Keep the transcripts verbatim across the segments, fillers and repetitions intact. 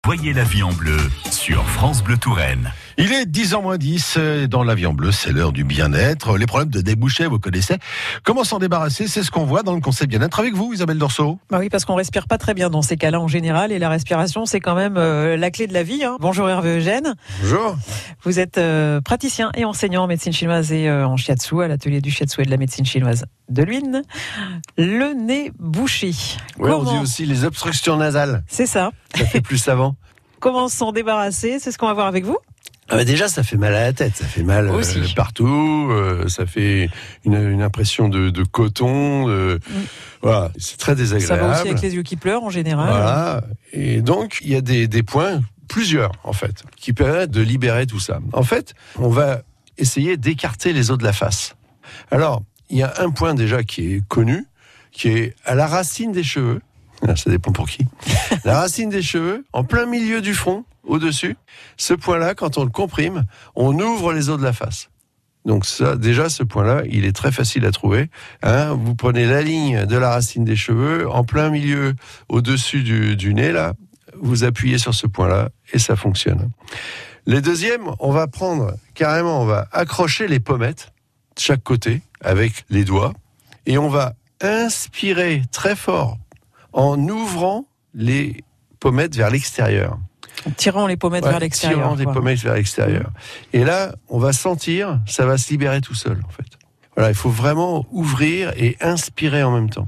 Voyez la vie en bleu sur France Bleu Touraine. Il est dix heures moins dix, dans la vie en bleu, c'est l'heure du bien-être. Les problèmes de débouchés, vous connaissez. Comment s'en débarrasser? C'est ce qu'on voit dans le concept bien-être avec vous, Isabelle Dorso. Bah oui, parce qu'on respire pas très bien dans ces cas-là en général, et la respiration, c'est quand même euh, la clé de la vie. Hein. Bonjour Hervé Eugène. Bonjour. Vous êtes euh, praticien et enseignant en médecine chinoise et euh, en shiatsu à l'atelier du shiatsu et de la médecine chinoise de Luynes. Le nez bouché. Oui, Comment... on dit aussi les obstructions nasales. C'est ça. Ça fait plus savant. Comment s'en débarrasser? C'est ce qu'on va voir avec vous. Ah bah déjà, ça fait mal à la tête, ça fait mal Aussi. euh, partout, euh, ça fait une, une impression de, de coton, de, mm. voilà, c'est très désagréable. Ça va aussi avec les yeux qui pleurent en général. Voilà, et donc il y a des, des points, plusieurs en fait, qui permettent de libérer tout ça. En fait, on va essayer d'écarter les os de la face. Alors, il y a un point déjà qui est connu, qui est à la racine des cheveux. Ça dépend pour qui. La racine des cheveux, en plein milieu du front, au-dessus. Ce point-là, quand on le comprime, on ouvre les os de la face. Donc ça, déjà, ce point-là, il est très facile à trouver. Hein, vous prenez la ligne de la racine des cheveux, en plein milieu, au-dessus du, du nez, là, vous appuyez sur ce point-là, et ça fonctionne. Les deuxièmes, on va prendre, carrément, on va accrocher les pommettes, de chaque côté, avec les doigts, et on va inspirer très fort, en ouvrant les pommettes vers l'extérieur. En tirant les pommettes ouais, vers l'extérieur. tirant les quoi. pommettes vers l'extérieur. Mmh. Et là, on va sentir, ça va se libérer tout seul, en fait. Voilà, il faut vraiment ouvrir et inspirer en même temps.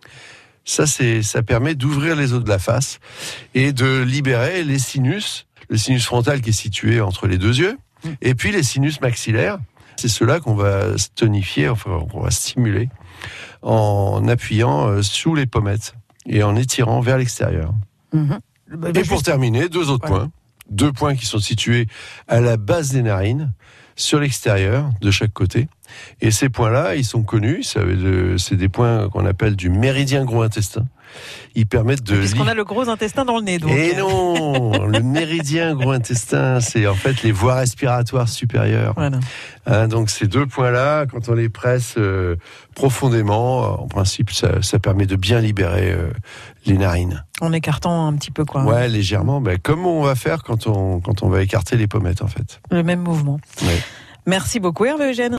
Ça, c'est, ça permet d'ouvrir les os de la face et de libérer les sinus, le sinus frontal qui est situé entre les deux yeux, mmh. et puis les sinus maxillaires. C'est ceux-là qu'on va tonifier, enfin, qu'on va stimuler en appuyant euh, sous les pommettes et en étirant vers l'extérieur. Mmh. Bah, et pour juste... terminer, deux autres ouais. points. Deux points qui sont situés à la base des narines, sur l'extérieur, de chaque côté. Et ces points-là, ils sont connus. C'est des points qu'on appelle du méridien gros intestin. Ils permettent de... Puisqu'on a le gros intestin dans le nez, donc. Et non, le méridien gros intestin, c'est en fait les voies respiratoires supérieures. Voilà. Hein, donc ces deux points-là, quand on les presse euh, profondément, en principe, ça, ça permet de bien libérer euh, les narines. En écartant un petit peu, quoi. Ouais, légèrement. Ben, comme on va faire quand on, quand on va écarter les pommettes, en fait. Le même mouvement. Ouais. Merci beaucoup, Hervé Eugène.